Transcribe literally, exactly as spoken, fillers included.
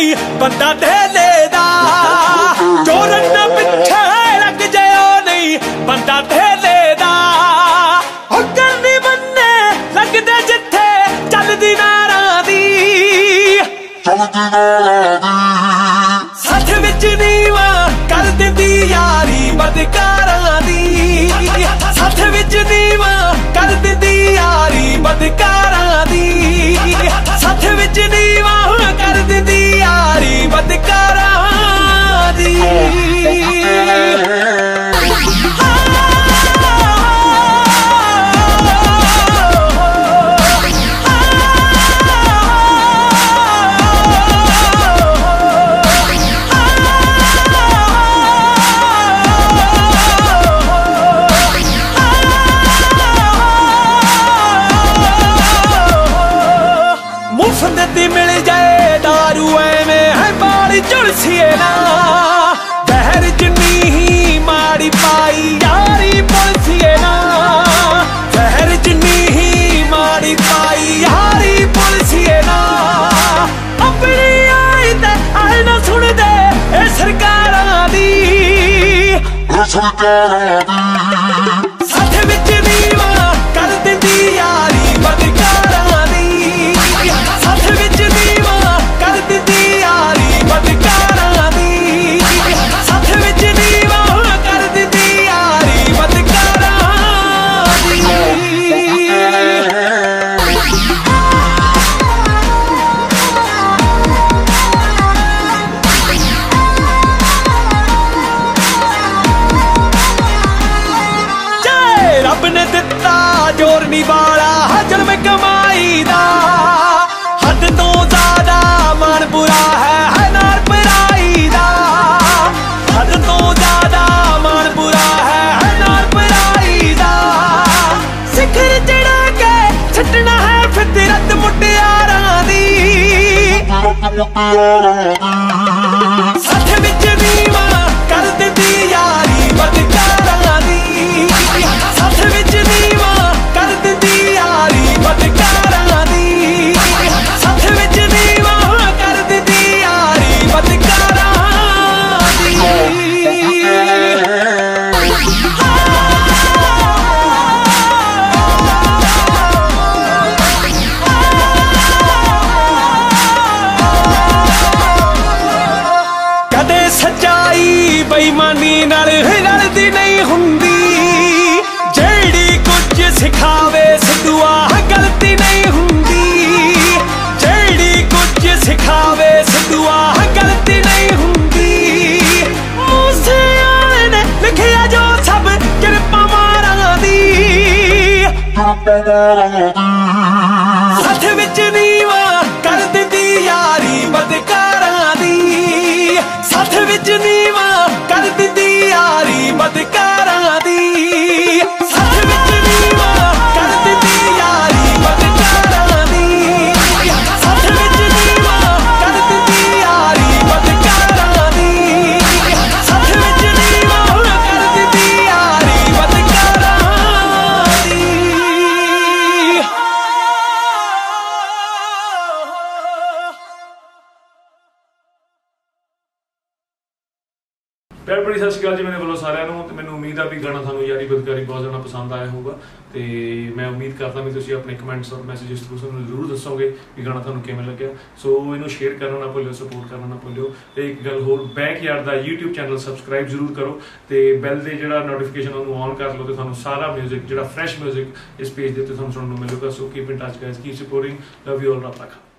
नहीं बंदा धेले दा चोरन ना पिछे लग जाओ नहीं बंदा धेले दा हुक्म नहीं बनने लगदे जिथे चलदी नारां दी सच विच नीवा कर दिंदी यारी बदकारां दी सच विच नीवा कर दिंदी यारी बदकारां दी सच विच नीवा कर दिंदी यारी बदकारां दी मुफ्त मिल जाए दारू एवें है बाड़ी झुलसिए ना बहर जिन्नी ही माड़ी पाई यारी पुलसिए ना बहर जिन्नी ही माड़ी पाई यारी पुलसिए ना अपनी आई ते आए ना सुन दे ए सरकारां दी सच विच नीवा कर दिंदी यारी बदकारां दी सच विच नीवा कर दिंदी यारी बदकारां दी सच विच नीवा कर दिंदी यारी बदकारां दी रब ने दिता जोर नी वाला हजर में कमाई दा हद तो ज्यादा मान बुरा है है नार पराई दा हद तो ज्यादा मान बुरा है है नार पराई दा सिखर चढ़ा के छटना है फितरत मुटियारां दी सच विच नीवा कर दिंदी यारी बदकारां दी सच विच नीवा कर दिंदी यारी बदकारां दी सच विच नीवा कर दिंदी यारी बदकारां दी कदे सच्चाई बेईमानी नाल रलदी नहीं हुंदी जेड़ी कुछ सिखावे सिद्धूआ गलती नहीं हुंदी जेड़ी कुछ सिखावे सिद्धूआ गलती नहीं हुंदी मूसे वाले ने लिखिया जो सब किरपा मारां दी सच विच नीवा कर दिंदी यारी बदकारां दी सच विच नीवा कर दिंदी यारी बदकारां दी सच विच नीवा कर दिंदी यारी बदकारां दी सच विच नीवा कर दिंदी यारी बदकारां दी सच विच नीवा कर दिंदी यारी बदकारां दी ਪਿਆਰ ਭਰੀ ਸਤਿ ਸ਼੍ਰੀ ਅਕਾਲ ਜੀ ਮੇਰੇ ਵੱਲੋਂ ਸਾਰਿਆਂ ਨੂੰ ਤੇ ਮੈਨੂੰ ਉਮੀਦ ਆ ਵੀ ਗਾਣਾ ਤੁਹਾਨੂੰ ਯਾਰੀ ਬਦਕਾਰੀ ਬਹੁਤ ਜ਼ਿਆਦਾ ਪਸੰਦ ਆਇਆ ਹੋਊਗਾ ਤੇ ਮੈਂ ਉਮੀਦ ਕਰਦਾ ਵੀ ਤੁਸੀਂ ਆਪਣੇ ਕਮੈਂਟਸ ਔਰ ਮੈਸੇजेस ਥਰੂ ਸਾਨੂੰ ਜ਼ਰੂਰ ਦੱਸੋਗੇ ਵੀ ਗਾਣਾ ਤੁਹਾਨੂੰ ਕਿਵੇਂ ਲੱਗਿਆ ਸੋ ਇਹਨੂੰ ਸ਼ੇਅਰ ਕਰਨਾ ਨਾ ਭੁੱਲਿਓ ਸਪੋਰਟ ਕਰਨਾ ਨਾ ਭੁੱਲਿਓ ਤੇ ਇੱਕ ਗੱਲ ਹੋਰ ਬੈਕਯਾਰਡ ਦਾ YouTube ਚੈਨਲ ਸਬਸਕ੍ਰਾਈਬ ਜ਼ਰੂਰ ਕਰੋ ਤੇ ਬੈਲ ਦੇ ਜਿਹੜਾ ਨੋਟੀਫਿਕੇਸ਼ਨ ਉਹਨੂੰ ਔਨ ਕਰ ਲਓ ਤੇ ਤੁਹਾਨੂੰ ਸਾਰਾ 뮤직 ਜਿਹੜਾ ਫਰੈਸ਼ 뮤직 ਇਸ ਪੇਜ ਦੇ ਉੱਤੇ ਤੁਹਾਨੂੰ ਸੁਣਨ ਨੂੰ ਮਿਲੂਗਾ so keep in touch guys keep supporting love you all ਰੱਬ ਰੱਖਾ